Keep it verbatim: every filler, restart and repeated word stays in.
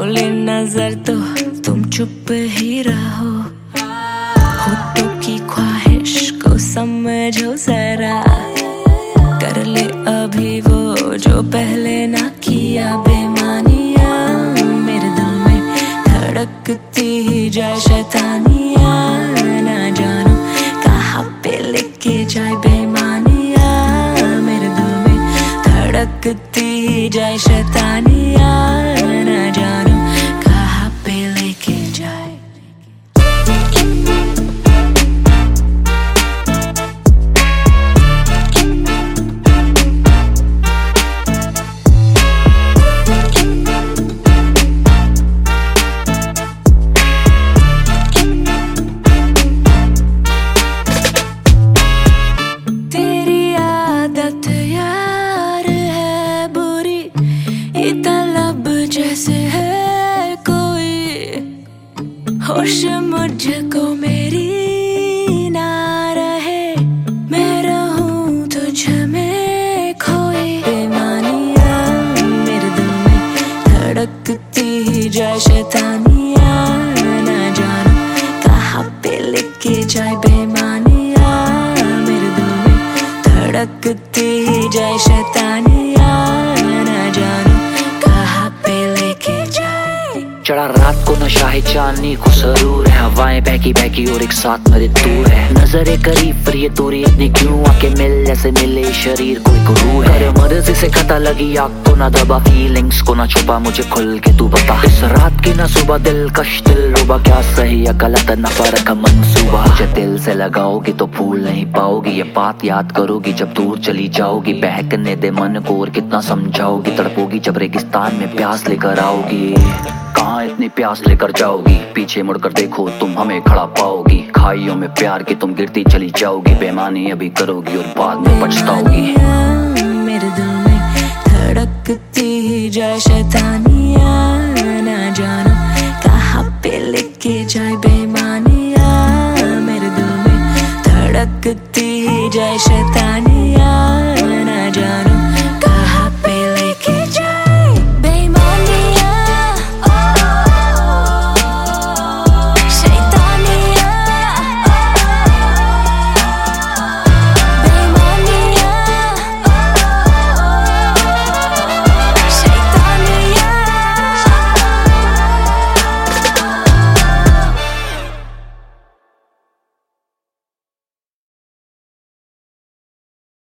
बोले नजर तो तुम चुप ही रहो, होठों की ख्वाहिश को समझो जरा, कर ले अभी वो जो पहले ना किया बेमानिया, मेरे दिल में धड़कती ही जाए शैतानिया, ना जानो कहाँ पे लेके जाए बेमानिया, मेरे दिल में धड़कती ही जाए शैतानिया, ना जानो कहाँ पे लेके जाए। जैसे है कोई होश मुझको मेरी ना रहे, मैं रहूं तुझ में खोई, बेमानिया मेरे दिल में धड़कती ही जाए शैतानिया, ना जानो कहाँ पे लेके जाए बेमानिया, मेरे दिल में धड़कती ही जाए शैतानिया, ना जानो चढ़ा रात को नशा है चांदनी को सरूर है, हवाएं बहकी बहकी और एक साथ मेरे दूर है, नजरे करीब पर ये दूरी इतनी क्यों, आके मिल जैसे मिले शरीर को एक रूह है, मर्जी से कता लगी आग को ना दबा, फीलिंग्स को ना छुपा मुझे खुल के तू बता, इस रात की ना सुबह दिलकश दिल रुबा, क्या सही या गलत न फर्क का मंसूबा, मुझे दिल से लगाओगी तो भूल नहीं पाओगी, ये बात याद करोगी जब दूर चली जाओगी, बहकने दे मन को और कितना समझाओगी, तड़पोगी जब रेगिस्तान में प्यास लेकर आओगी, कहाँ इतनी प्यास लेकर जाओगी, पीछे मुड़कर देखो तुम हमें खड़ा पाओगी, खाइयों में प्यार की तुम गिरती चली जाओगी, बेमानी अभी करोगी और बाद में पछताओगी, मेरे दिल में धड़कती ही जाए शैतानिया, ना जानो कहाँ पे लेके जाए।